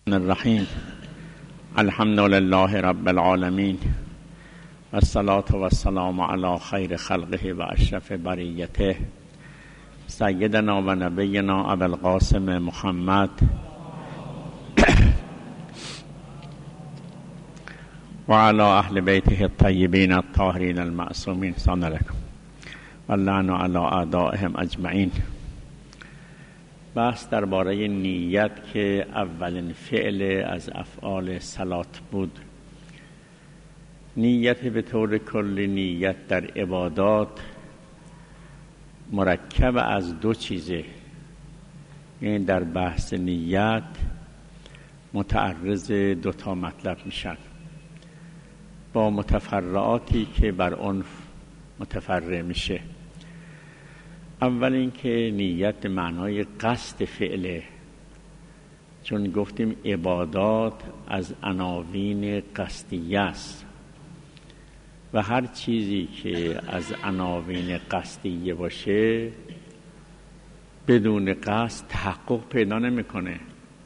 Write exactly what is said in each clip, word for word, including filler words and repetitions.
الرحیم. الحمد لله رب العالمین و الصلاة و السلام علی خیر خلقه و اشرف بریته سیدنا و نبینا ابی القاسم محمد و علی اهل بیته الطیبین الطاهرین المعصومین. سلام علیکم و لعن علی اعدائهم اجمعین. بحث درباره نیت که اولین فعل از افعال صلات بود. نیت به طور کلی، نیت در عبادات مرکب از دو چیزه. یعنی در بحث نیت متعرض دو تا مطلب میشن با متفرعاتی که بر اون متفرع میشه. اول اینکه نیت معنای قصد فعله، چون گفتیم عبادات از عناوین قصدیه است و هر چیزی که از عناوین قصدیه باشه بدون قصد تحقق پیدا نمیکنه.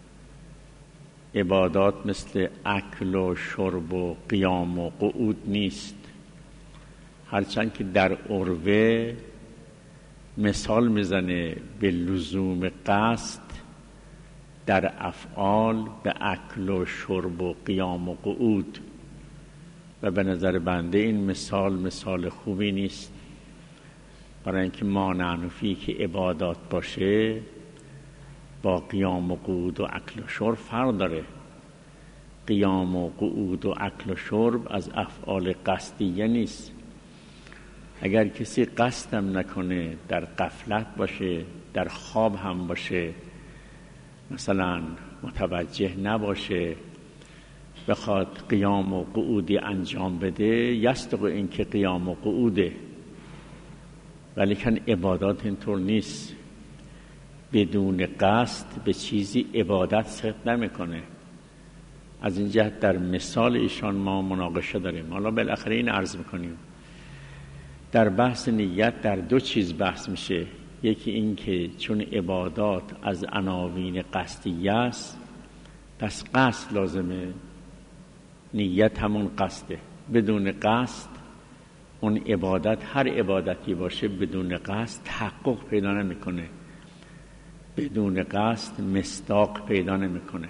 عبادات مثل اکل و شرب و قیام و قعود نیست، هرچند که در عرفه مثال میزنه به لزوم قصد در افعال به اکل و شرب و قیام و قعود، و به نظر بنده این مثال مثال خوبی نیست، برای اینکه مانع فی که عبادات باشه با قیام و قعود و اکل و شرب فرق داره. قیام و قعود و اکل و شرب از افعال قصدیه نیست. اگر کسی قصدم نکنه، در غفلت باشه، در خواب هم باشه، مثلا متوجه نباشه، بخواد قیام و قعودی انجام بده، یصدق این که قیام و قعوده، ولی کن عبادات اینطور نیست. بدون قصد به چیزی عبادت صدق نمیکنه. از این جهت در مثال ایشان ما مناقشه داریم. حالا بالاخره این عرض میکنیم در بحث نیت در دو چیز بحث میشه. یکی این که چون عبادات از عناوین قصدیه است، پس قصد لازمه. نیت همون قصده. بدون قصد اون عبادت، هر عبادتی باشه بدون قصد تحقق پیدا نمیکنه، بدون قصد مصداق پیدا نمیکنه.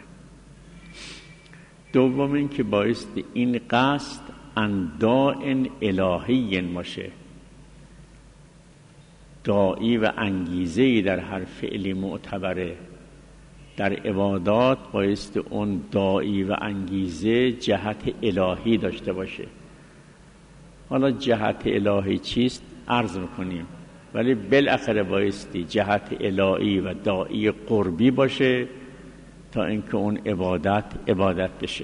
دوم این که بایستی این قصد ان داء الهی باشه. داعی و انگیزه‌ای در هر فعلی معتبره. در عبادات بایستی اون داعی و انگیزه جهت الهی داشته باشه. حالا جهت الهی چیست عرض میکنیم، ولی بالاخره بایستی جهت الهی و داعی قربی باشه تا اینکه اون عبادت عبادت بشه.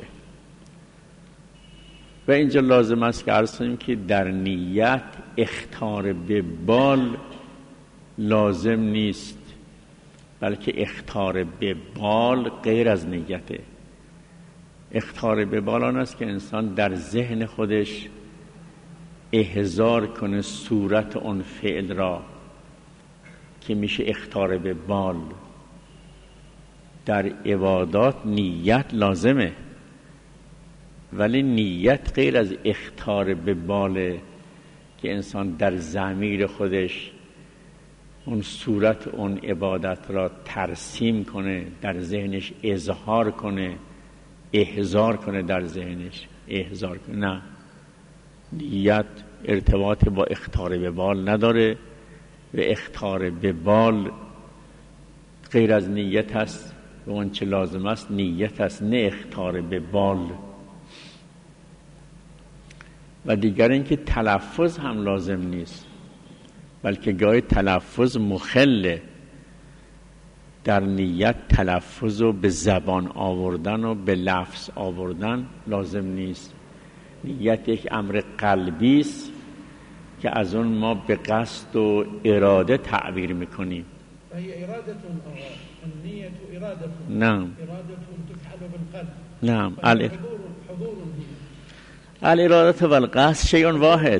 و اینجا لازم است که عرض کنیم که در نیت اخطار به بال لازم نیست، بلکه اخطار به بال غیر از نیته. اخطار به بال آن است که انسان در ذهن خودش احضار کنه صورت اون فعل را، که میشه اخطار به بال. در عبادات نیت لازمه، ولی نیت غیر از اخطار به باله که انسان در ضمیر خودش اون صورت اون عبادت را ترسیم کنه، در ذهنش اظهار کنه، احضار کنه، در ذهنش احضار کنه. نه، نیت ارتباط با اخطار به بال نداره و اخطار به بال غیر از نیت است و اون چه لازم است نیت است، نه اخطار به بال. و دیگر اینکه تلفظ هم لازم نیست، بلکه گاهی تلفظ مخله. در نیت تلفظ و به زبان آوردن و به لفظ آوردن لازم نیست. نیت یک امر قلبی است که از اون ما به قصد و اراده تعبیر میکنیم. و هی اراده النیت اراده نعم اراده تفعل بالقلب. نعم حضور حضور الاراده والقصد شیء واحد.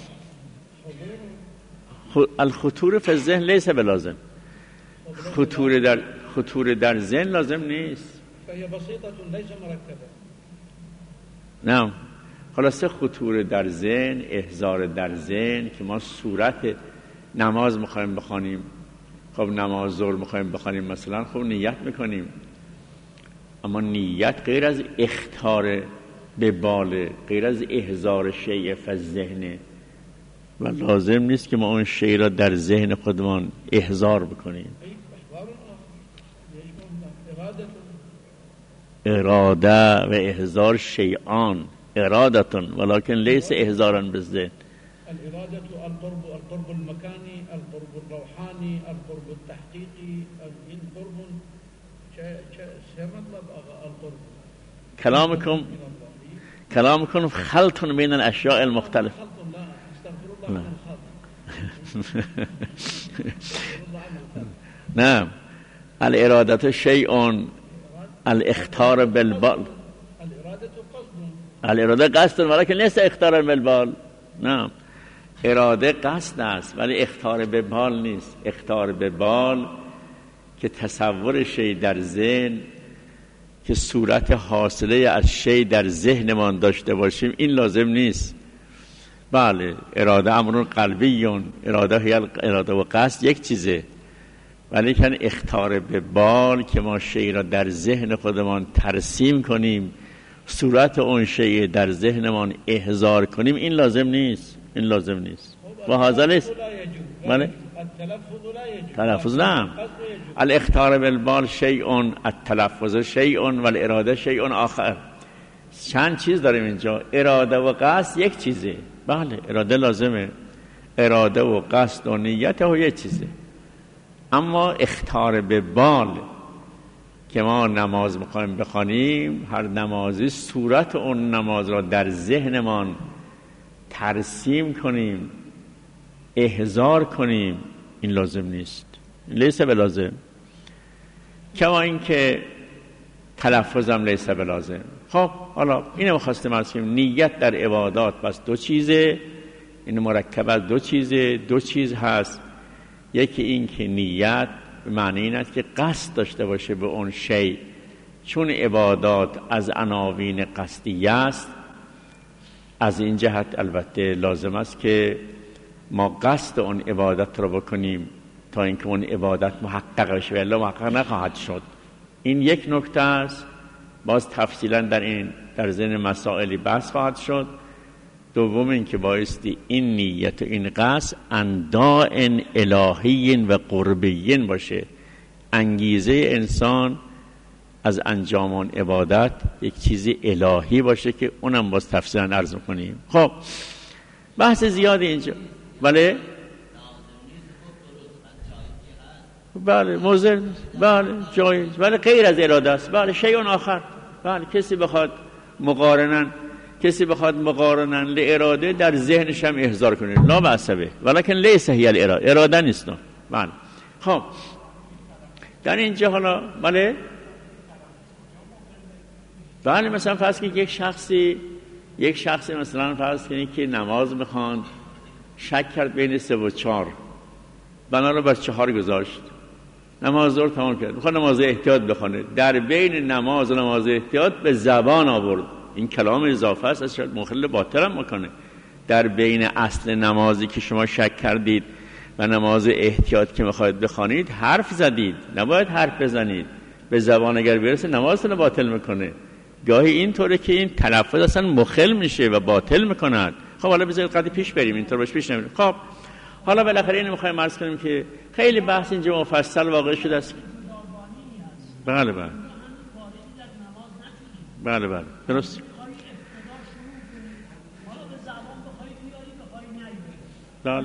الخطور فی الذهن لیس بلازم. خطور در خطور در ذهن لازم نیست. فهي بسيطة ليس مركبة. نه خلاصه خطور در ذهن، احضار در ذهن که ما صورت نماز میخوایم بخوانیم، خب نماز ظهر میخوایم بخوانیم مثلا، خب نیت میکنیم، اما نیت غیر از اخطار به باله، غیر از احضار شیء فی ذهن و لازم نیست که ما اون شیء را در ذهن خودمان احضار بکنیم. اراده و احضار شیئان ارادتون ولكن لیس احضارا بالذهن. الإرادة القرب القرب المكاني، القرب الروحاني، القرب التحقيقي، این قرب چه چه مطلب القرب؟ كلامكم كلامكم خلط بين الأشياء المختلفة. خلط لا استغفر الله من الخلط. نعم الإرادة شيء الاختار بالبال. الإرادة قصد. الإرادة قصد ولكن ليس اختارا بالبال. نعم اراده قصد است ولی اختار به بال نیست. اختار به بال که تصور شی در ذهن که صورت حاصله از شی در ذهنمان داشته باشیم این لازم نیست. بله اراده امر قلبیون، اراده هی اراده و قصد یک چیزه، ولی کن اختار به بال که ما شی را در ذهن خودمان ترسیم کنیم، صورت اون شی در ذهنمان احضار کنیم، این لازم نیست. این لازم نیست و هذا لیست. بله تلفظ نه. الاختار بالبال شیء، التلفظ شیء و الاراده شیء آخر. چند چیز داریم اینجا، اراده و قصد یک چیزه. بله اراده لازمه، اراده و قصد و نیت و یک چیزه، اما اختار به بال که ما نماز میخوایم بخوانیم، هر نمازی صورت اون نماز را در ذهنمان ترسیم کنیم، احضار کنیم، این لازم نیست. لیس بلازم. کما این که تلفظم لیس بلازم. خب حالا اینو می‌خواستم عرض کنم، نیت در عبادات بس دو چیزه، این مرکب از دو چیزه. دو چیز هست، یکی این که نیت به معنی این است که قصد داشته باشه به اون شی، چون عبادات از عناوین قصدیه است. از این جهت البته لازم است که ما قصد اون عبادت رو بکنیم تا اینکه اون عبادت محقق بشه، و الا محقق نخواهد شد. این یک نکته است، باز تفصیلا در این در ذهن مسائلی بحث خواهد شد. دوم این که بایستی این نیت و این قصد انداء الهی و قربی باشه، انگیزه انسان از انجام اون عبادت یک چیزی الهی باشه که اونم باز تفصیلا عرض می‌کنیم. خب بحث زیادی اینجا، بله بله موزر، بله جایز، بله غیر از اراده است، بله شیء آخر. بله کسی بخواد مقارنن کسی بخواد مقارنن لاراده در ذهنش هم احضار کنه، لا بأس به، ولکن لیس هی الاراده، اراده نیست. بله خب در اینجا حالا بله بله مثلا فرض کنید یک شخصی یک شخصی مثلا فرض کنید که نماز میخواند، شک کرد بین سه و چهار، بنا رو بر چهار گذاشت، نماز ظهر تمام کرد، میخواد نماز احتیاط بخونه، در بین نماز و نماز احتیاط به زبان آورد. این کلام اضافه است، شاید مخل باطل هم میکنه. در بین اصل نمازی که شما شک کردید و نماز احتیاط که میخواید بخوانید حرف زدید، نباید حرف بزنید، به زبان اگر برسه نمازتون رو باطل میکنه. گاهی اینطوره که این تلفظ اصلا مخل میشه و باطل میکنند. خب حالا بذارید قضیه پیش بریم، اینطور باش پیش نمیریم. خب حالا بالاخره اینو میخوایم عرض کنیم که خیلی بحث اینجا مفصل واقع شده است. بله بله بله بله درست. بله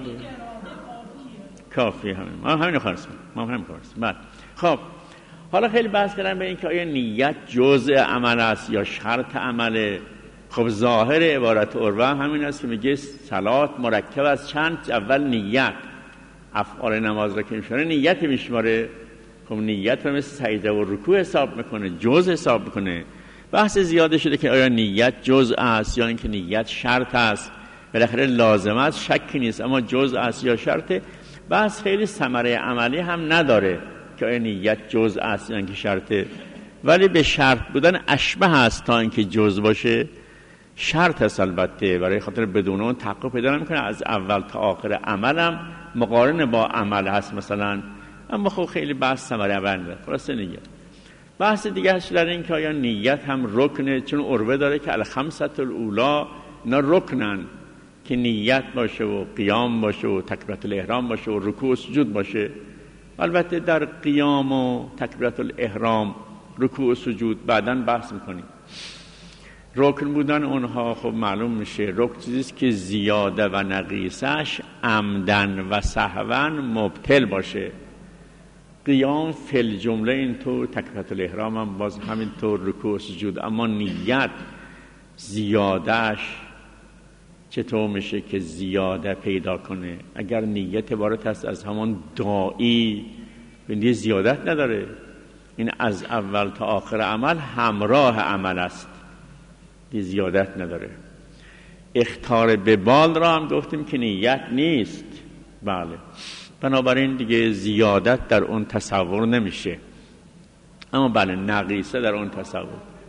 کافی همین، ما همین خواهرست ما همین خواهرست. بله خب حالا خیلی بحث کردن به این که آیا نیت جزء عمل است یا شرط عمله. خب ظاهر عبارت عروه همین است که میگه صلات مرکب از چند، اول نیت، افعال نماز را که میشماره نیت میشماره. خب نیت رو مثل سجده و رکوع حساب میکنه، جزء حساب میکنه. بحث زیاده شده که آیا نیت جزء است یا اینکه نیت شرط است. بالاخره لازم است، شکی نیست، اما جزء است یا شرط. بحث خیلی ثمره عملی هم نداره که آیا نیت جزء است یا اینکه شرط. ولی به شرط بودن اشبه هست تا اینکه جز باشه. شرط هست البته، برای خاطر بدون اون تحقق پیدا نمیکنه. از اول تا آخر عملم مقارن با عمل هست مثلا، اما خب خیلی بحث ثمره بنده. خلاصه نیت. بحث دیگه هست در این که آیا نیت هم رکنه، چون عروه داره که الخمسة الاولی اینا رکنن، که نیت باشه و قیام باشه و تکبیرت الاحرام باشه و رکوع و سجود باشه. البته در قیام و تکبیرت الاحرام، رکوع و سجود بعداً بحث میکنیم. رکن بودن اونها خب معلوم میشه رکن چیزیست که زیاده و نقیصش عمدن و سهوا مبطل باشه. قیام فل جمله اینطور، تکبیرت الاحرام هم باز همینطور، رکوع و سجود. اما نیت زیادهش چطور میشه که زیاده پیدا کنه؟ اگر نیت عبارت هست از همان داعی، بندی زیادت نداره. این از اول تا آخر عمل همراه عمل است، دی زیادت نداره. اخطار به بال را هم گفتیم که نیت نیست. بله، بنابراین دیگه زیادت در اون تصور نمیشه. اما بله، نقیصه در اون تصور.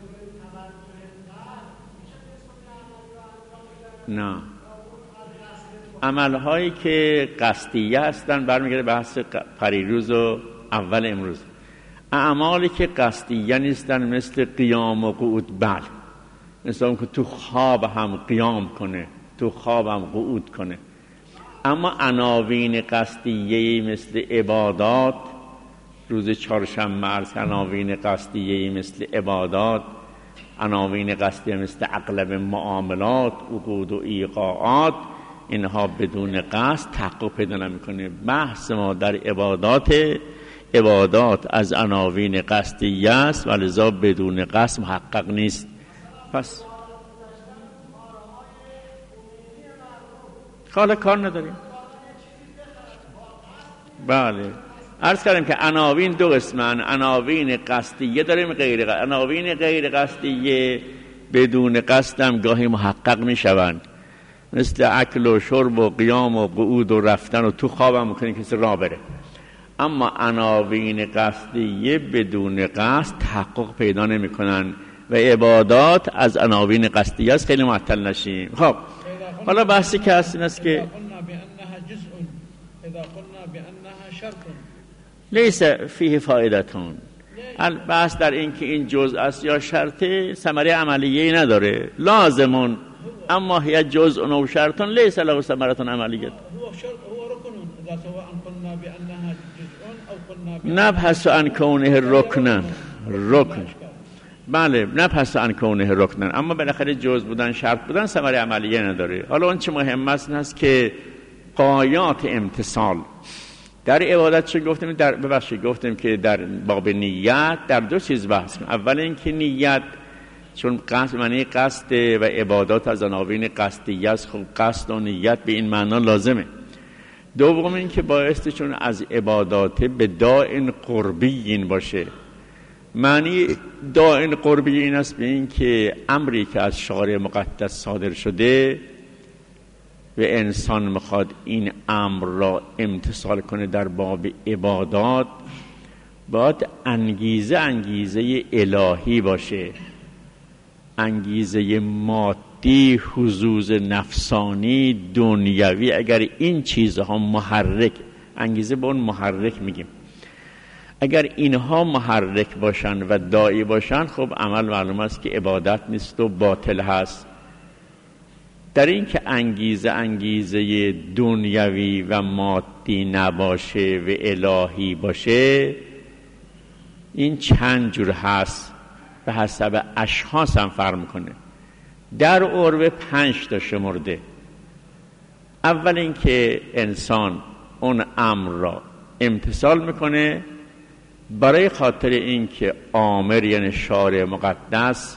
نه، عملهایی که قصدیه هستن برمیگرده بحث پریروز و اول امروز. اعمالی که قصدیه نیستن مثل قیام و قعود، بله، مثل اون که تو خواب هم قیام کنه، تو خواب هم قعود کنه. اما عناوین قصدیه مثل عبادات، روز چهارشنبه عرض عناوین قصدیه مثل عبادات، عناوین قصدیه مثل اغلب معاملات، عقود و ایقاعات، اینها بدون قصد تحقق پیدا نمیکنه. بحث ما در عبادات، عبادات از عناوین قصدیه است و لذا بدون قصد محقق نیست. پس حالا کار نداریم. بله، عرض کردیم که عناوین دو قسمن، عناوین قصدیه داریم، غیر قصدیه. عناوین غیر قصدیه بدون قصد هم گاهی محقق می شوند، مثل اکل و شرب و قیام و قعود و رفتن و تو خواب هم ممکنه کسی راه بره. اما عناوین قصدیه بدون قصد تحقق پیدا نمی کنن و عبادات از عناوین قصدیه است. خیلی معطل نشیم. خب حالا بحثی که هست این است که لیس فیه فایدتون، البحث در این که این جزء است یا شرطه ثمره عملیه نداره. لازمون اما هي جزء و شرط لیس له ثمره عملیه. نبحث عن کونه رکنن، رکن، بله، نبحث عن کونه رکنن، اما بالاخره جزء بودن، شرط بودن ثمره عملیه نداره. حالا اون چه مهم است این است که غایات امتصال در عبادت چه گفتیم؟ در ببخشید گفتیم که در باب نیت در دو چیز بحث کنیم. اول اینکه نیت، چون قصد معنی قصد و عبادات از عناوین قصدیه است، خب قصد و نیت به این معنا لازمه. دوم اینکه بایستی چون از عبادات به داء قربی این باشه. معنی داء قربی این است به این که امری که از شارع مقدس صادر شده و انسان میخواد این امر را امتثال کنه در باب عبادات، باید انگیزه انگیزه الهی باشه. انگیزه مادی، حظوظ نفسانی، دنیوی، اگر این چیزها محرک، انگیزه به اون محرک میگیم، اگر اینها محرک باشن و داعی باشن، خب عمل معلوم است که عبادت نیست و باطل هست. در این که انگیزه انگیزه دنیوی و مادی نباشه و الهی باشه، این چند جور هست، به حسب اشخاص هم فرق میکنه. در عربه پنج تا شمرده. اول این که انسان اون امر را امتثال میکنه برای خاطر این که آمر یعنی شارع مقدس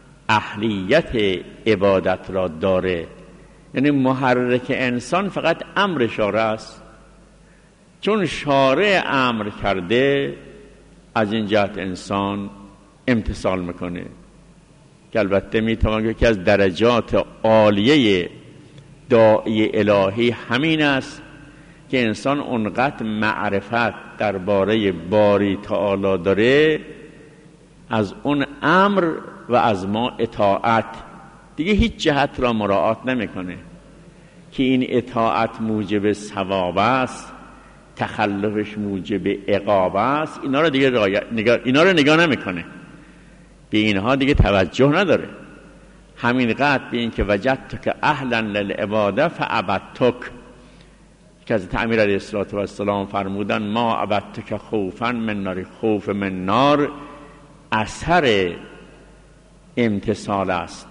اهلیت عبادت را داره، یعنی محرک انسان فقط امر شارع است. چون شارع امر کرده، از این جهت انسان امتثال میکنه، که البته میتوان که از درجات عالیه داعی الهی همین است که انسان اونقدر معرفت درباره باری تعالی داره از اون امر و از ما اطاعت. دیگه هیچ جهت را مراعات نمیکنه که این اطاعت موجب ثواب است، تخلفش موجب عقاب است. اینا رو دیگه نگاه اینا رو نگاه نمیکنه، به اینها دیگه توجه نداره. همین قدر به این که وجدتک اهلا للعباده فعبدتک، که از امیر علیه السلام فرمودن ما عبدتک خوفا من نار، خوف من نار اثر امتثال است،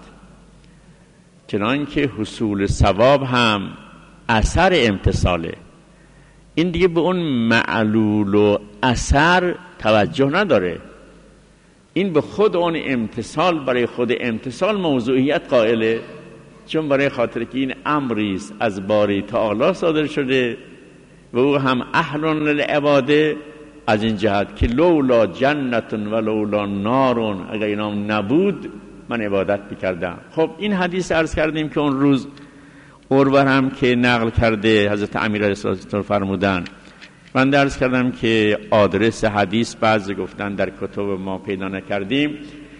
چنانکه حصول ثواب هم اثر امتثاله. این دیگه به اون معلول و اثر توجه نداره، این به خود اون امتثال، برای خود امتثال موضوعیت قائله، چون برای خاطر که این امریست از باری تعالی صادر شده و او هم اهل للعباده، از این جهت که لولا جنت و لولا نارون، اگر اینا نبود من عبادت میکردم. خب این حدیث عرض کردیم که اون روز عروه هم که نقل کرده حضرت امیر علیه السلام فرمودن. من درس کردم که آدرس حدیث بعضی گفتن در کتب ما پیدا نکردیم.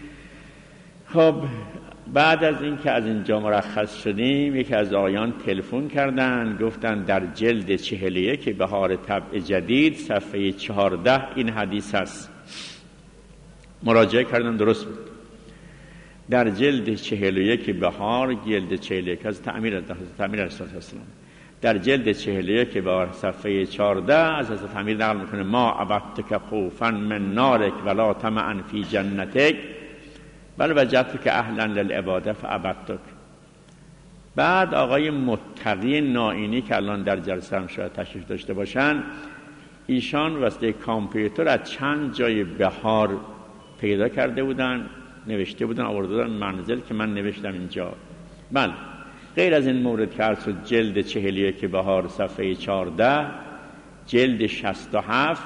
خب بعد از این که از اینجا مرخص شدیم، یکی از آیان تلفن کردن، گفتن در جلد چهل و یک بهار طبع جدید صفحه چهارده این حدیث هست. مراجعه کردم، درست بود. در جلد چهل و یک بهار، جلد چهل و یک از تعمیر از تعمیر السلام، در جلد چهل و یک بهار صفحه چهارده از حضرت امیر نقل میکنه ما عبدتک خوفا من نارک ولا طمعا فی جنتک بل وجدتک اهلا للعباده فعبدتک. بعد آقای متقی نائینی که الان در جلسه هم شاید تشریف داشته باشن، ایشان واسطه کامپیوتر از چند جای بهار پیدا کرده بودن، نوشته بودن، آورده بودن منزل که من نوشتم اینجا. بله، غیر از این مورد که عرض شد، جلد چهل و یک بهار صفحه چهارده، جلد شصت و هفت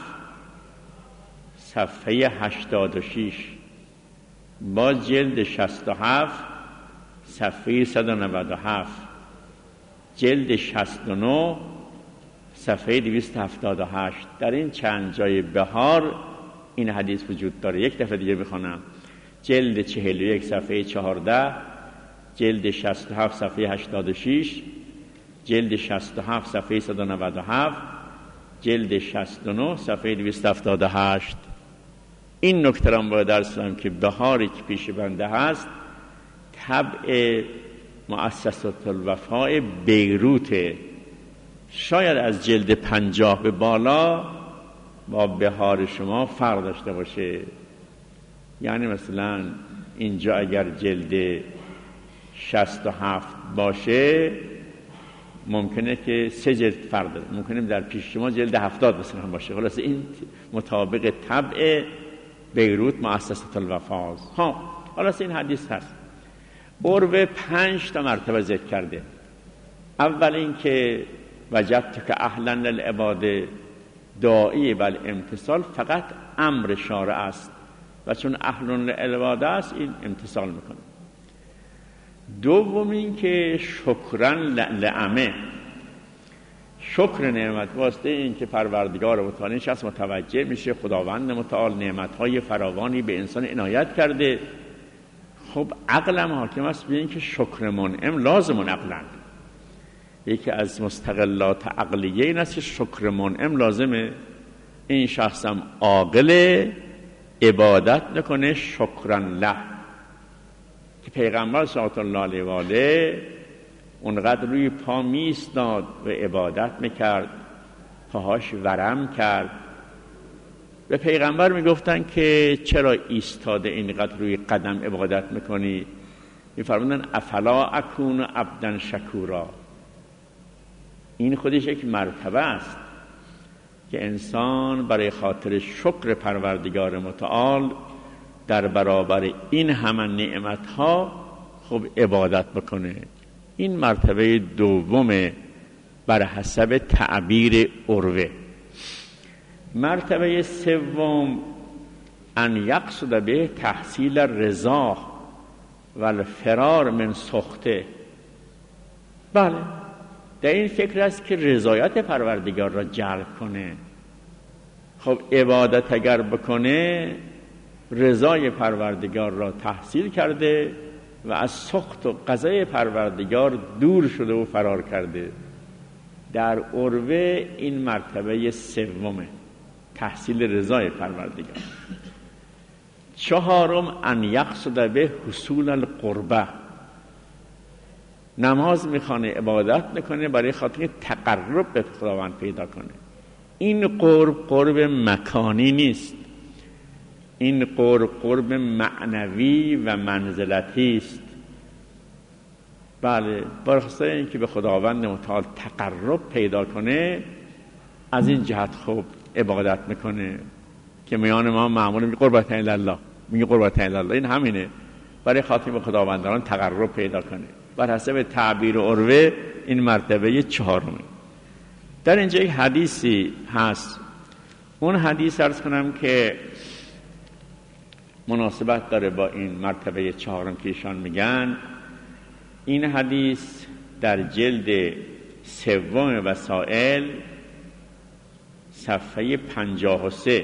صفحه هشتاد و شش، با جلد شصت و هفت صفحه صد و نود و هفت، جلد شصت و نه صفحه دویست و هفتاد و هشت. در این چند جای بهار این حدیث وجود داره. یک دفعه دیگه بخونم: جلد چهل و یک صفحه چهارده، جلد شصت و هفت صفحه هشتاد و شش، جلد شصت و هفت صفحه صد و نود و هفت، جلد شصت و نه صفحه دویست و هفتاد و هشت. این نکته را باید درس کنم که بهاری که پیش بنده هست طبع مؤسسه الوفا بیروت، شاید از جلد پنجاه به بالا با بهار شما فرق داشته باشه. یعنی مثلا اینجا اگر جلد شصت و هفت باشه ممکنه که سه جلد فرق داره، ممکنه در پیش شما جلد هفتاد مثلا باشه. خلاص این مطابق طبع بیروت مؤسسه الوفا است. ها خلاص این حدیث هست. عروه پنج تا مرتبه ذکر کرده. اول این که وجدتک اهلا للعباده، داعی بل امتصال فقط امر شارع است و چون اهل للعباده است این امتصال میکنه. دوم این که شکرن لعمه، شکر نعمت، واسطه این که پروردگار متعال شخص متوجه میشه خداوند متعال نعمتهای فراوانی به انسان عنایت کرده. خب عقلم حاکم است به این که شکر منعم لازم عقلن. یکی از مستقلات عقلیه این است که شکر منعم لازمه. این شخصم عاقل عبادت نکنه شکرن له، که پیغمبر صلی الله علیه و آله اونقدر روی پا می ایستاد و عبادت میکرد، پاهاش ورم کرد. به پیغمبر میگفتن که چرا ایستاده اینقدر روی قدم عبادت میکنی؟ میفرمودن افلا اکون عبدا شکورا. این خودش یک مرتبه است که انسان برای خاطر شکر پروردگار متعال در برابر این همه نعمتها خب عبادت بکنه. این مرتبه دوم بر حسب تعبیر عروه. مرتبه سوم ان یقصد به تحصیل رضا و الفرار من سخطه. بله، در این فکر است که رضایت پروردگار را جلب کنه. خب عبادت اگر بکنه رضای پروردگار را تحصیل کرده و از سخط و قضای پروردگار دور شده و فرار کرده. در عروه این مرتبه سومه، تحصیل رضای پروردگار. چهارم ان یقصد به حصول القربه، نماز میخوانه، عبادت میکنه برای خاطر تقرب به خداوند پیدا کنه. این قرب قرب مکانی نیست، این قرب قرب معنوی و منزلتی است. بله، برخلاف اینکه به خداوند متعال تقرب پیدا کنه، از این جهت خوب عبادت میکنه که میان ما معمولا میگه قربت الی الله، میگه قربت الی الله، این همینه، برای خاطر به خداوندان تقرب پیدا کنه. بر حسب تعبیر عروه این مرتبه چهارمه. در اینجا یک حدیثی هست، اون حدیث عرض کنم که مناسبت داره با این مرتبه چهارم که ایشان میگن. این حدیث در جلد سوم وسائل صفحه پنجاه و سه،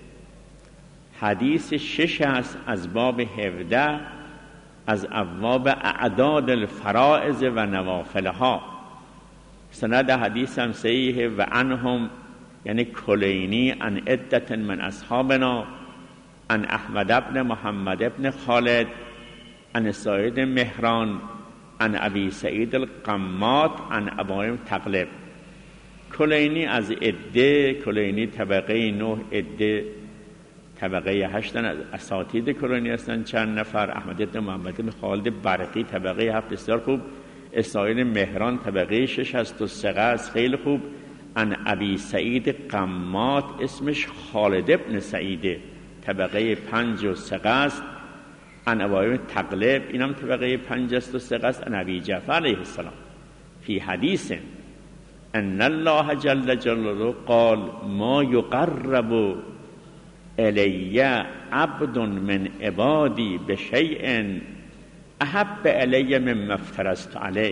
حدیث شش است از باب هفده از ابواب اعداد الفرائض و نوافلها. سند حدیث هم صحیح و عنهم یعنی کلینی عن عدة من اصحابنا عن احمد ابن محمد ابن خالد عن سعید مهران عن ابی سعید القمات عن ابراهیم تغلب. کلینی از عده، کلینی طبقه نه، عده طبقه هشتن، از اساتید کلینی هستن چند نفر. احمد ابن محمد ابن خالد برقی طبقه هفت، بسیار خوب. سعید مهران طبقه شش هست و ثقه است، خیلی خوب. عن ابی سعید قمات اسمش خالد ابن سعیده، طبقه پنج و ثقه است. عن ابراهیم تغلب اینم طبقه پنج است و ثقه است. عن ابی جعفر علیه السلام فی حدیث ان الله جل جلاله قال ما یقرب الی عبد من عبادی بشیء احب الی مما افترضت علیه.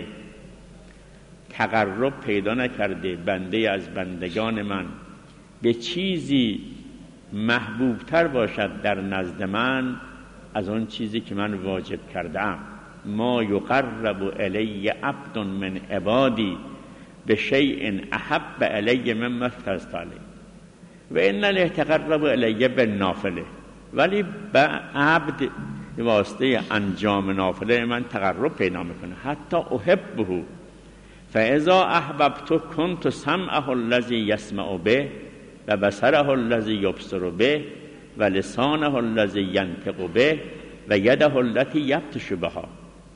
تقرب پیدا نکرده بنده از بندگان من به چیزی محبوبتر باشد در نزد من از اون چیزی که من واجب کردم. ما یقرب الی عبد من عبادی بشیء احب الی مما افترضت علیه و ان الاتقرب الی بالنافله. ولی به عبد واسطه انجام نافله من تقرب پیدا میکنه. حتی احبه فاذا احببت كنت سمعه الذي يسمع به و بصره الذي يبصر به و لسانه الذي ينطق به و یده التي یبطش بها.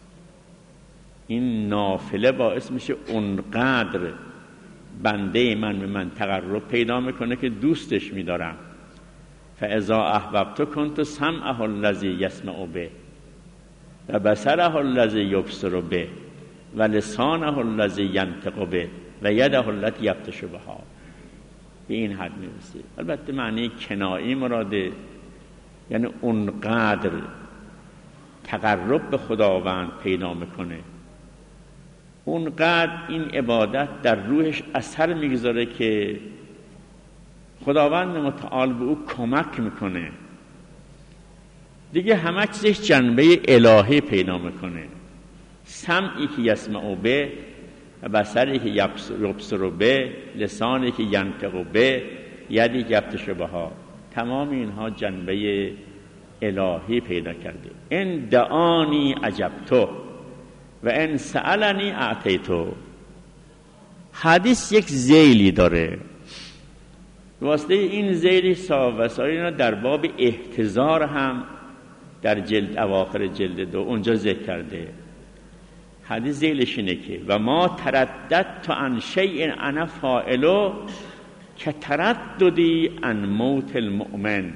این نافله باعث میشه اونقدر بنده من به من تقرب پیدا میکنه که دوستش میدارم. فاذا احببت كنت سمعه الذي يسمع به و بصره الذي يبصر به و لسانه الذي ينطق به و یده التي یبطش بها. به این حد میرسه. البته معنی کنایی مراده، یعنی اونقدر تقرب به خداوند پیدا میکنه، اونقدر این عبادت در روحش اثر میگذاره که خداوند متعال به او کمک میکنه دیگه همه چیزش جنبه الهی پیدا میکنه. سمعی که یسمعو به و بصری که یبصر به، لسانی که ینطق به، یدی که یبطش بها، تمام اینها جنبه الهی پیدا کرده. ان دعانی اجبتو و ان سألنی اعطیتو. حدیث یک ذیلی داره، واسطه این ذیلی صاحب وسائل در باب احتضار هم در جلد اواخر جلد دو اونجا ذکر کرده. حدیث ذیلش اینه که و ما ترددت عن شیء انا فاعلو که ترددی عن موت المؤمن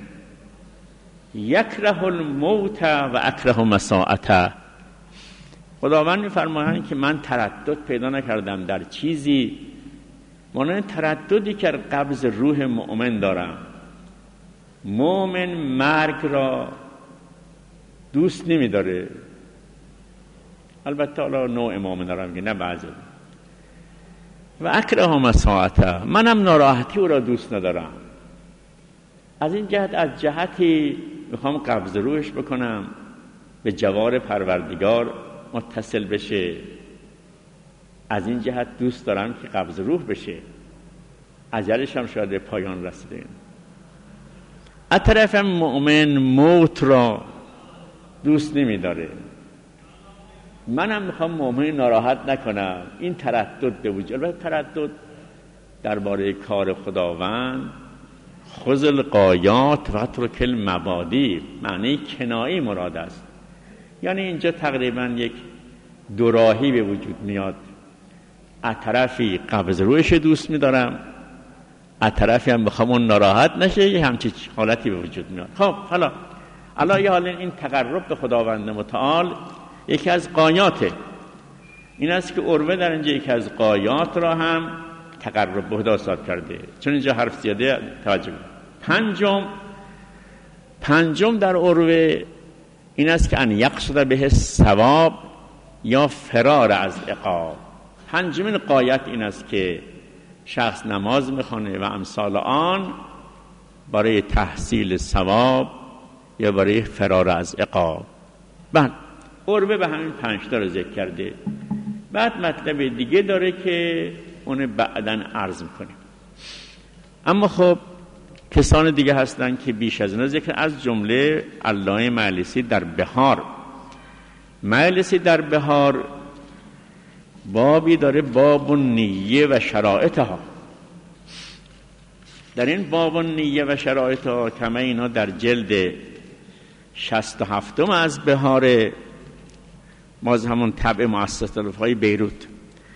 یکره الموت و اکره مساعته. خداوند می‌فرمایند که من تردد پیدا نکردم در چیزی مانند ترددی که قبض روح مؤمن دارم. مؤمن مرگ را دوست نمی‌داره، البته حالا نوع مؤمن را میگه، نه بعضی. و اکره مساعته، منم ناراحتی او را دوست ندارم. از این جهت از جهتی میخوام قبض روحش بکنم، به جوار پروردگار متصل بشه. از این جهت دوست دارم که قبض روح بشه، اجلش هم شاید به پایان رسیده. از طرف مؤمن موت را دوست نمیداره. منم میخوام مؤمن ناراحت نکنم. این تردد به وجود، البته تردد درباره کار خداوند خذ الغایات و اترک المبادی معنی کنایی مراد است. یعنی اینجا تقریبا یک دوراهی به وجود میاد. از طرفی قبض رویش دوست میدارم، از طرفی هم بخوام اون ناراحت نشه، یه همچین حالتی به وجود میاد. خب حالا حالا یه حال این تقرب به خداوند متعال یکی از غایاته. این است که عروه در اینجا یکی از غایات را هم تقرب به خدا صادر کرده، چون اینجا حرف زیاده توجه کنید. پنجم پنجم در عروه این است که ان یقصد به ثواب یا فرار از عقاب. پنجمین غایت این است که شخص نماز میخونه و امثال آن برای تحصیل ثواب یا برای فرار از عقاب. بعد عروه به همین پنج تا رو ذکر کرده. بعد مطلب دیگه داره که اون بعداً عرض میکنیم. اما خب کسان دیگه هستن که بیش از اینا ذکر، از جمله علامه مجلسی در بهار. مجلسی در بهار بابی داره، باب النیه و شرایطها. در این باب النیه و شرایطها کمه اینا در جلد شصت و هفتم از بهار، باز همون طبع مؤسسه الوفای بیروت،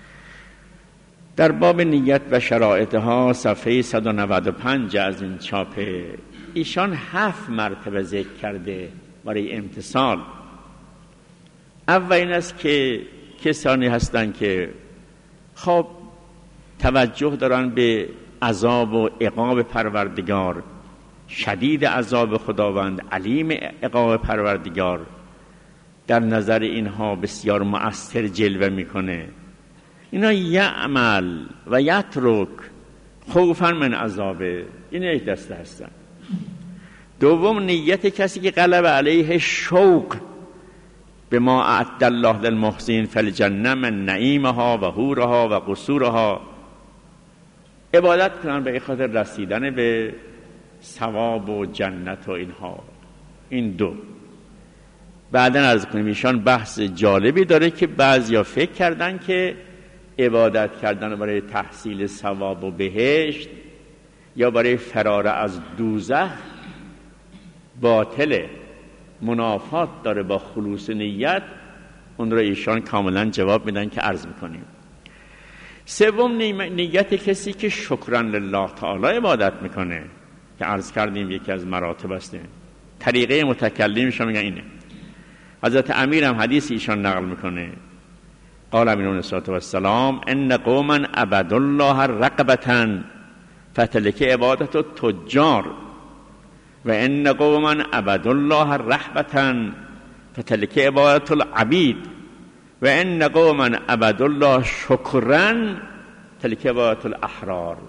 در باب نیت و شرایطها صفحه صد و نود و پنج از این چاپه ایشان هفت مرتبه ذکر کرده برای امتثال. اول این است که کسانی هستند که خب توجه دارن به عذاب و عقاب پروردگار، شدید عذاب خداوند، علیم عقاب پروردگار، در نظر اینها بسیار مؤثر جلوه میکنه. اینا یعمل و یترک خوفا من عذابه، این یک دسته هستن. دوم نیت کسی که غلب علیه شوق به ما اعد الله للمحسنین فالجنه من نعیمها و حورها و قصورها، عبادت کنن به خاطر رسیدن به ثواب و جنت و اینها. این دو. بعدن عرض کنیم ایشان بحث جالبی داره که بعضیا فکر کردن که عبادت کردن برای تحصیل ثواب و بهشت یا برای فرار از دوزخ باطله، منافات داره با خلوص نیت. اون رو ایشان کاملا جواب میدن که عرض میکنیم. سوم نیت کسی که شکران لله تعالی عبادت میکنه که عرض کردیم یکی از مراتب است. طریقه متکلمش میگن اینه. حضرت امیر هم حدیث ایشان نقل میکنه، قال امین علیه السلام ان قوما عبدوا الله رغبة فتلک عبادت التجار و ان قوما عبدوا الله رهبة فتلک عبادت العبید و ان قوما عبدوا الله شکرا تلک عبادت الاحرار.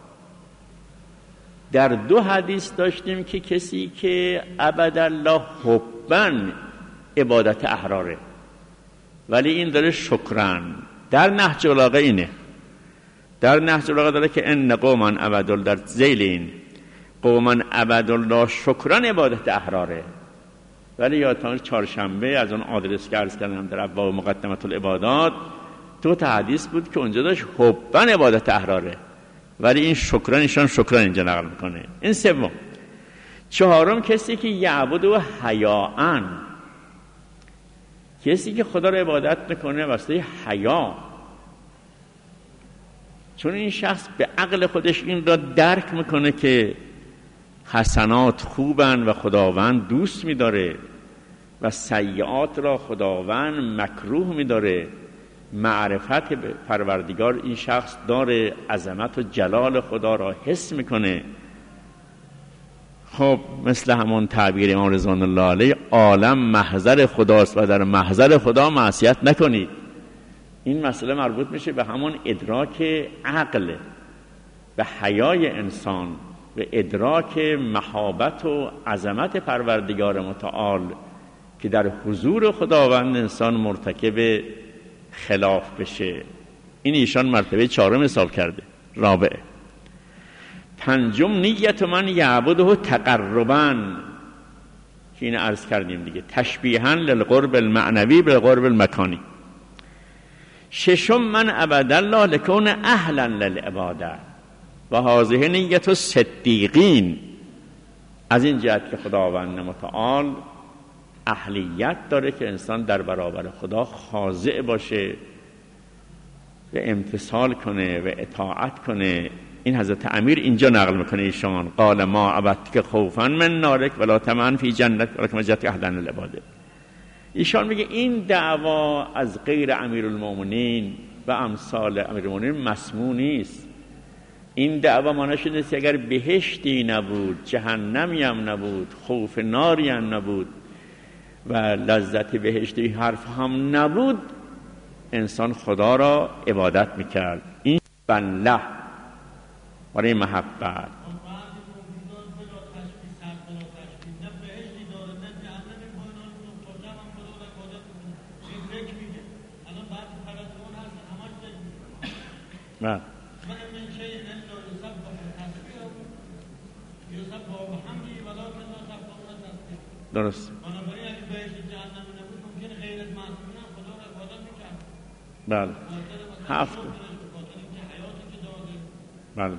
در دو حدیث داشتیم که کسی که عبد الله حبا عبادت احراره، ولی این داره شکران. در نهج البلاغه اینه، در نهج البلاغه داره که ان قوما عبد الله، در ذیل این قوما عبد الله شکران عبادت احراره. ولی یادتان چهارشنبه از اون آدرس که عرض کردم در ابواب مقدمه العبادات تو تا حدیث بود که اونجا داشت حبا عبادت احراره، ولی این شکرانشان شکران اینجا نقل میکنه. این سوم. چهارم کسی که یعبد و حیاء، کسی که خدا رو عبادت میکنه واسه حیا، چون این شخص به عقل خودش این را درک میکنه که حسنات خوبن و خداوند دوست میداره و سیئات را خداوند مکروه میداره. معرفت پروردگار این شخص داره، عظمت و جلال خدا را حس میکنه. خب مثل همون تعبیر امام رضوان الله علیه، عالم محضر خداست و در محضر خدا معصیت نکنید. این مسئله مربوط میشه به همون ادراک عقل، به حیای انسان و ادراک مهابت و عظمت پروردگار متعال که در حضور خداوند انسان مرتکب خلاف بشه. این ایشان مرتبه چهارم مثال کرده. رابع، پنجم نیت من یعبده تقربا، که این عرض کردیم دیگه، تشبیها للقرب المعنوی بالقرب المکانی. ششم من عبد الله لکون اهلا للعباده و هذه نیت الصدیقین، از این جهت که خداوند متعال اهلیت داره که انسان در برابر خدا خاضع باشه و امتثال کنه و اطاعت کنه. این حضرت امیر اینجا نقل میکنه ایشان قال ما عبدتک خوفا من نارک ولا طمعا فی جنت ولکن وجدتک اهلا للعباده. ایشان میگه این دعوا از غیر امیرالمومنین و امثال امیرالمومنین مسموع نیست. این دعوا معنیش اینه که اگر بهشتی نبود، جهنمی هم نبود، خوف ناری هم نبود و لذت بهشتی حرف هم نبود، انسان خدا را عبادت میکرد. این بالله برای محبت. نه درست. بله هفت. بله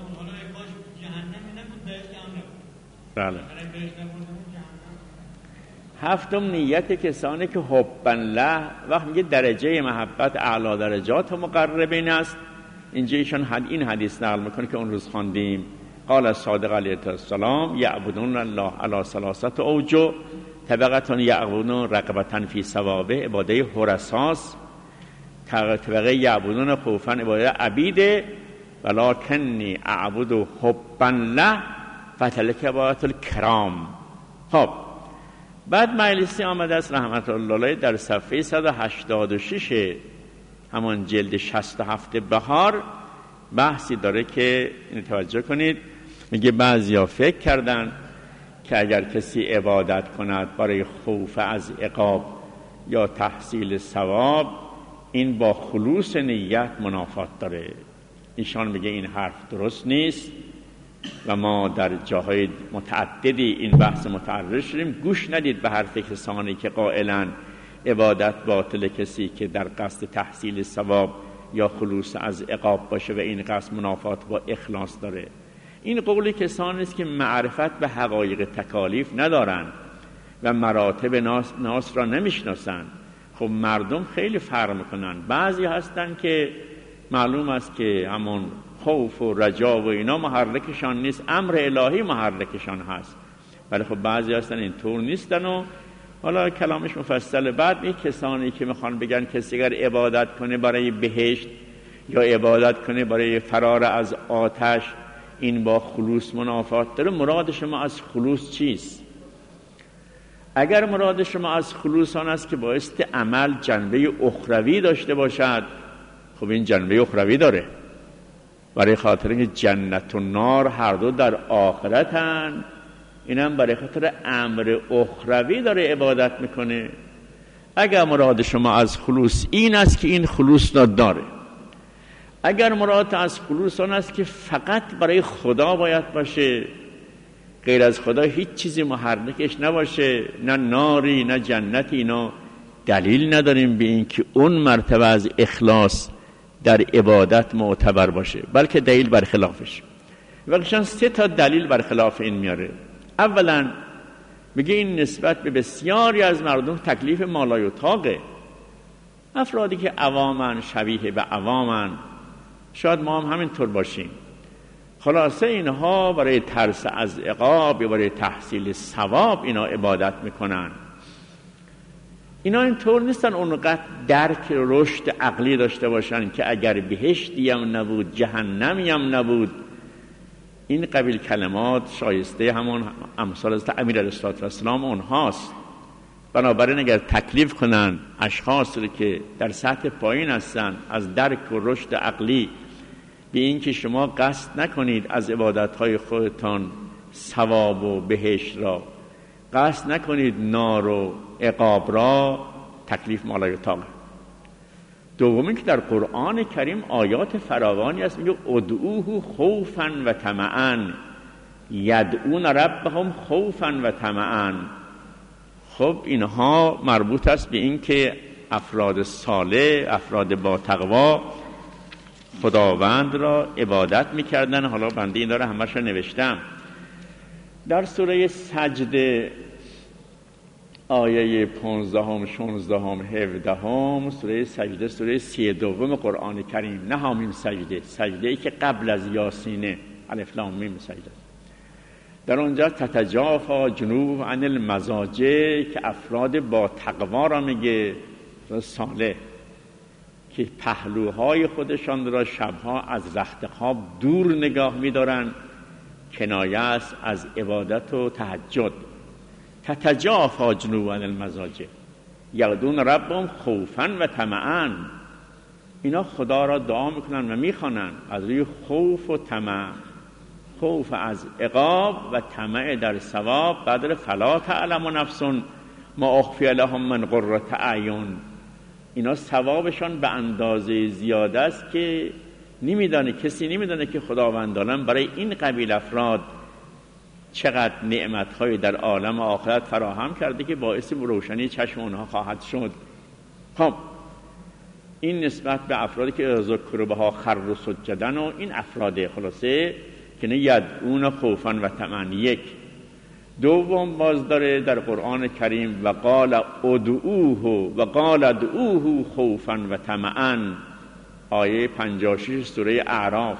بله. هفتم نیت کسانی که حبا له، وقت میگه درجه محبت اعلی درجات و مقربین است. اینجا ایشان حد این حدیث نقل میکنه که اون روز خواندیم قال الصادق علیه السلام یعبدون الله علی ثلاثه اوجه طبقه یعبدون رغبة فی ثوابه، عباده حرساس، طبقه یعبدون خوفا عباده عبیده، ولکنی اعبد حبا له فتلک عبادت الکرام. خب بعد مجلسی آمده است رحمت الله علیه در صفحه صد و هشتاد و شش همان جلد شصت و هفت بهار بحثی داره که این توجه کنید. میگه بعضیا فکر کردن که اگر کسی عبادت کند برای خوف از عقاب یا تحصیل ثواب، این با خلوص نیت منافات داره. ایشان میگه این حرف درست نیست و ما در جاهای متعددی این بحث متعرض شدیم. گوش ندید به حرف کسانی که قائلن عبادت باطل کسی که در قصد تحصیل ثواب یا خلوص از عقاب باشه و این قصد منافات با اخلاص داره. این قول کسانی است که معرفت به حقایق تکالیف ندارن و مراتب ناس, ناس را نمیشناسن. خب مردم خیلی فرق میکنن. بعضی هستن که معلوم است که همون خوف و رجا و اینا محرکشان نیست، امر الهی محرکشان هست. ولی خب بعضی هستن این طور نیستن و حالا کلامش مفصل. بعد این کسانی که میخوان بگن کسی اگر عبادت کنه برای بهشت یا عبادت کنه برای فرار از آتش این با خلوص منافات داره، مراد شما از خلوص چیست؟ اگر مراد شما از خلوص آن است که بایستی عمل جنبه اخروی داشته باشد، خب این جنبه اخروی داره. برای خاطر اینکه جنت و نار هر دو در آخرتن، اینم برای خاطر امر اخروی داره عبادت میکنه. اگر مراد شما از خلوص این است که این خلوص داره، اگر مراد از خلوص آن است که فقط برای خدا باید باشه، غیر از خدا هیچ چیزی محرکش نباشه، نه ناری نه جنتی، اینا دلیل نداریم به این که اون مرتبه از اخلاص در عبادت معتبر باشه، بلکه دلیل بر خلافش. وقتشان سه تا دلیل بر خلاف این میاره. اولا میگه این نسبت به بسیاری از مردم تکلیف مالایطاقه. افرادی که عوامن، شبیه به عوامن، شاید ما هم همینطور باشیم. خلاصه اینها برای ترس از عقاب یا برای تحصیل ثواب اینا عبادت میکنن. اینا اینطور نیستن اونقدر درک و رشد عقلی داشته باشن که اگر بهشتی هم نبود جهنمی هم نبود. این قبیل کلمات شایسته همون امثال از امیر علیه السلام اونهاست. بنابراین اگر تکلیف کنن اشخاصی که در سطح پایین هستن از درک و رشد عقلی به این که شما قصد نکنید از عبادتهای خودتان ثواب و بهشت را، قصد نکنید نار و عقاب را، تکلیف مالای طاقه. دومی که در قرآن کریم آیات فراوانی است، میگه ادعوه خوفا و طمعا، یدعون ربهم خوفا و طمعا. خب اینها مربوط است به این که افراد صالح، افراد با تقوا خداوند را عبادت میکردن. حالا بنده این داره همش رو نوشتم. در سوره سجده آیه پانزدهم، شانزدهم، هفدهم، سوره سجده سوره سی دوم قرآن کریم، نه حامیم سجده، سجده ای که قبل از یاسینه، الف لام میم سجده. در اونجا تتجافا جنوب عن المضاجع که افراد با تقوا را میگه، صالح، که پهلوهای خودشان را شبها از رخت خواب دور نگاه می‌دارن، کنایه است از عبادت و تهجد. تتجافا جنوب عن المضاجع یدعون ربهم خوفا و طمعا. اینا خدا را دعا میکنن و میخوانن از روی خوف و طمع، خوف از عقاب و طمع در ثواب. قدر فلا تعلم نفس ما اخفی لهم من قرة اعین. اینا ثوابشان به اندازه زیاده است که نمیدانه، کسی نمیدانه که خداوندان برای این قبیل افراد چقدر نعمت‌های در عالم آخرت فراهم کرده که باعث روشنی چشم اونها خواهد شد. خب این نسبت به افرادی که ذکر بها خر سجدن و این افراد خلاصه که نه یدعون خوفا و طمعا. یک. دوم باز داره در قرآن کریم و قال ادعوه و قال ادعوه خوفا و طمعا، آیه پنجاه و شش سوره اعراف.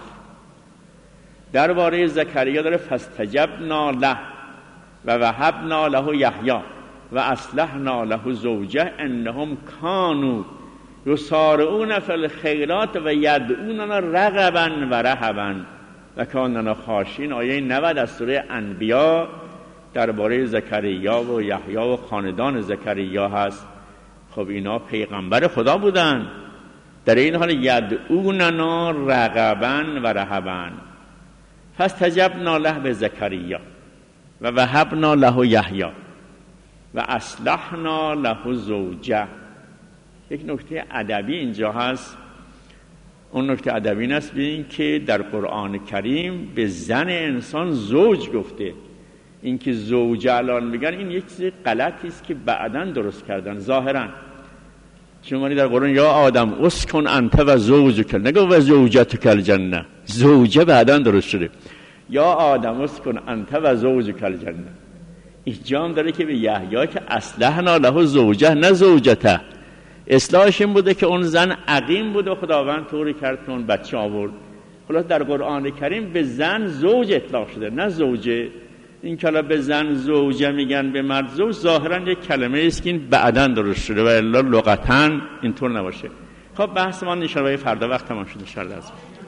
درباره زکریا داره فاستجبنا له و وهبنا له یحیی و اصلحنا له زوجه انهم کانوا یسارعون فی الخیرات و یدعوننا رغبا و رهبا و کانوا خاشعین، آیه نود از سوره انبیاء درباره زکریا و یحیی و خاندان زکریا هست. خب اینا پیغمبر خدا بودن، در این حال یدعوننا رغبا و رهبا. فاستجبنا له به زکریا و وهبنا له یحیی و اصلحنا له زوجه. یک نکته ادبی اینجا هست. اون نکته ادبی این است ببین که در قرآن کریم به زن انسان زوج گفته. این که زوجه الان میگن این یک چیز غلطی است که بعداً درست کردن ظاهراً. شما در قرآن یا آدم اسکن انت و زوجک، نگو و زوجتک الجنه، زوجه بعداً درست شده. یا آدم اسکن انت و زوجک الجنه. اینجام داره که به یحیی که اصلحنا له زوجه، نه زوجته. اصلاحش این بوده که اون زن عقیم بود و خداوند طوری کرد که اون بچه آورد. خلاص در قرآن کریم به زن زوج اطلاق شده، نه زوجه. این کلا به زن زوجه میگن، به مرد زوج، ظاهرا یک کلمه است که این بعداً درست شده و الا لغتاً اینطور نباشه. خب بحث ما ان شاء الله فردا وقت تمام شد ان شاء الله.